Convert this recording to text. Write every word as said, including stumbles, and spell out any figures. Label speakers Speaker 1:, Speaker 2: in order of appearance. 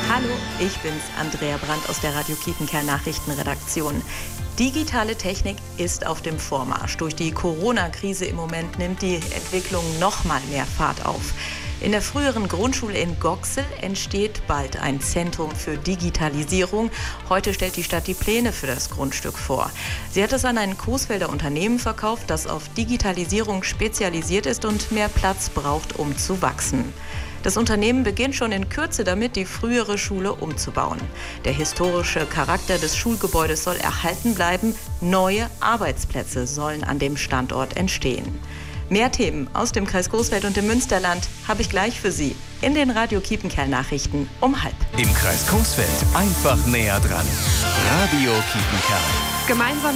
Speaker 1: Hallo, ich bin's, Andrea Brandt aus der Radio Kiepenkerl Nachrichtenredaktion. Digitale Technik ist auf dem Vormarsch. Durch die Corona-Krise im Moment nimmt die Entwicklung noch mal mehr Fahrt auf. In der früheren Grundschule in Goxel entsteht bald ein Zentrum für Digitalisierung. Heute stellt die Stadt die Pläne für das Grundstück vor. Sie hat es an ein Coesfelder Unternehmen verkauft, das auf Digitalisierung spezialisiert ist und mehr Platz braucht, um zu wachsen. Das Unternehmen beginnt schon in Kürze damit, die frühere Schule umzubauen. Der historische Charakter des Schulgebäudes soll erhalten bleiben. Neue Arbeitsplätze sollen an dem Standort entstehen. Mehr Themen aus dem Kreis Coesfeld und dem Münsterland habe ich gleich für Sie in den Radio Kiepenkerl Nachrichten um halb.
Speaker 2: Im Kreis Coesfeld einfach näher dran. Radio Kiepenkerl.
Speaker 3: Gemeinsam